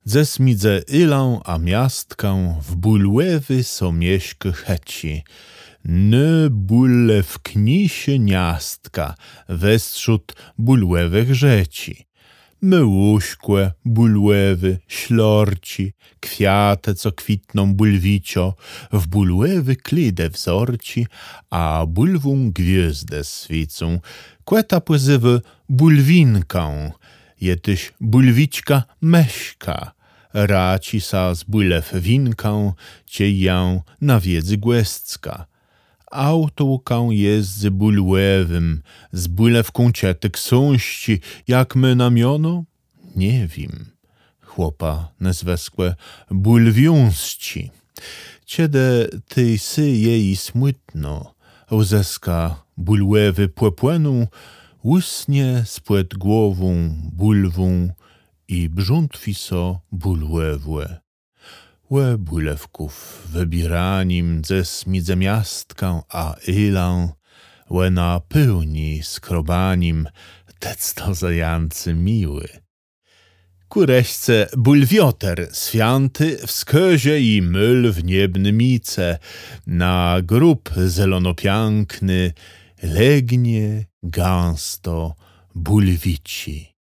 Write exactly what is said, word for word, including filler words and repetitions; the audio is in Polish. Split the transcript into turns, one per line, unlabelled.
Ze smidze ilą a miastkę w bulłewy so mieszky checi. Ny bulew knisie niastka westrzut bulłewych rzeci. Myłuśkłe bulłewy, ślorci, kwiate, co kwitną bulwicio, w bulłewy klidę wzorci, a bulwą gwiezdę swicą, kłeta płyzywy bulwinką, jetyś bulwiczka meśka, raci sa z bulew winką, cie ją na wiedzy głęcka. Autołką jest z bulłewym, z bulewką cietek sąści, jak my na miono? Nie wiem. Chłopa nazweskłe bulwiąsci. Ciede tej sy jej smutno, łzeska bulłewy płepłenu, łysnie spłet głową bulwą i brzątwi so bulłewłe. Łe bulewków wybieranim ze smidze miastkę a ilą, łe na pełni skrobanim, tecto zajancy miły. Kureśce bulwioter swianty w sközie i myl w niebny mice, na grób zelonopiankny legnie gęsto bulwici.